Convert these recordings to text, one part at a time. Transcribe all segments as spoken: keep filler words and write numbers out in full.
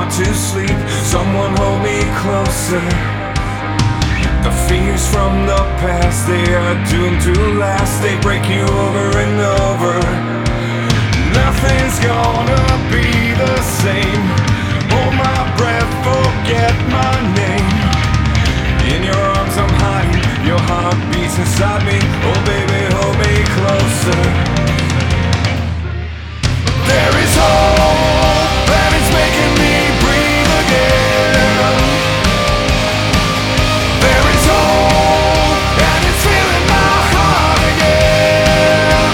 to sleep. Someone hold me closer. The fears from the past, they are doomed to last. They break you over and over. Nothing's gonna be the same. Hold my breath, forget my name. In your arms I'm hiding, your heart beats inside me. Oh baby, hold me closer. There is hope, and it's making me breathe again. There is hope, and it's filling my heart again.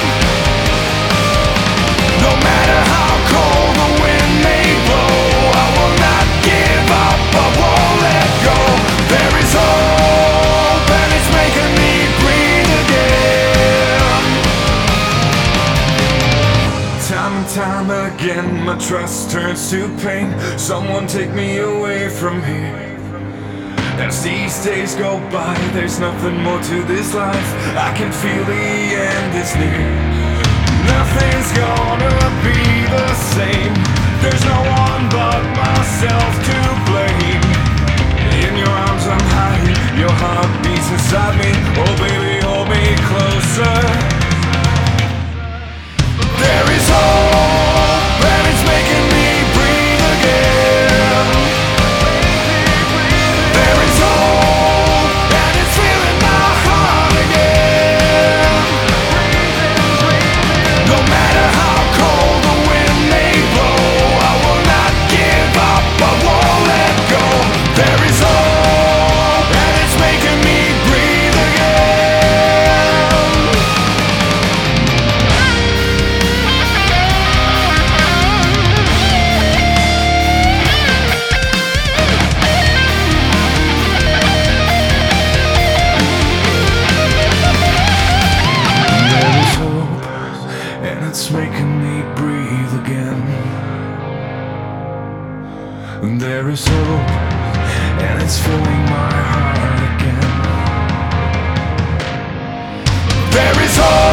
No matter how cold the wind may blow, I will not give up, I won't let go. There is hope, and it's making me breathe again. Time and time again, my trust turns to pain. Someone take me away from here. As these days go by, there's nothing more to this life. I can feel the end is near. Nothing's gonna be the same. There's no one but myself to blame. In your arms I'm hiding, your heart beats inside me. Oh baby, hold me closer. There is hope, and it's making me breathe again. There is hope, and it's filling my heart again. No matter how cold the wind may blow, I will not give up, I won't let go. There is hope, and it's making me breathe again. There is hope, and it's making me breathe again. There is hope, and it's filling my heart again. There is hope.